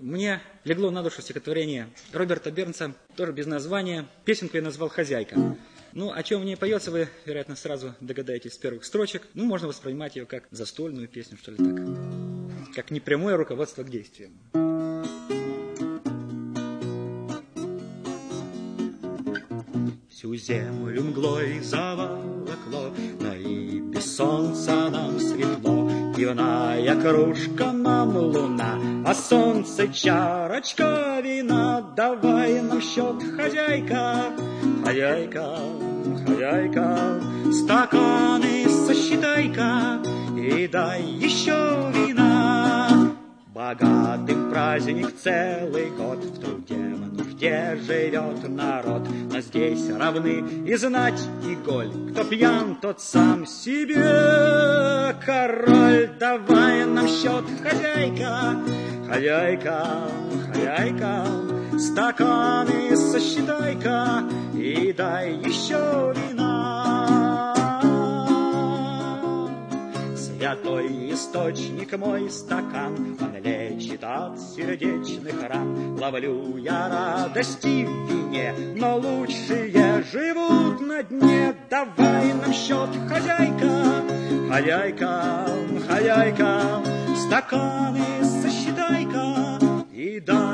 мне легло на душу стихотворение Роберта Бернса, тоже без названия. Песенку я назвал «Хозяйка». Ну, о чем в ней поется, вы, вероятно, сразу догадаетесь с первых строчек. Ну, можно воспринимать ее как застольную песню, что ли, так. Как непрямое руководство к действию. Всю землю мглой заволокло, но и без солнца нам светло. Пивная кружка нам луна, а солнце чарочка вина. Давай нам счет, хозяйка, хозяйка, хозяйка. Стаканы сосчитай-ка и дай еще вина. Богатым праздник целый год, в труде, в нужде живет народ. Но здесь равны и знать, и голь. Кто пьян, тот сам себе король. Давай нам счет, хозяйка, хозяйка, хозяйка. Стаканы сосчитай-ка и дай еще вина. Святой источник мой стакан, он лечит от сердечных ран. Ловлю я радости в вине, но лучшие живут на дне. Давай нам счет, хозяйка, хозяйка, хозяйка. Стаканы сосчитай-ка и дай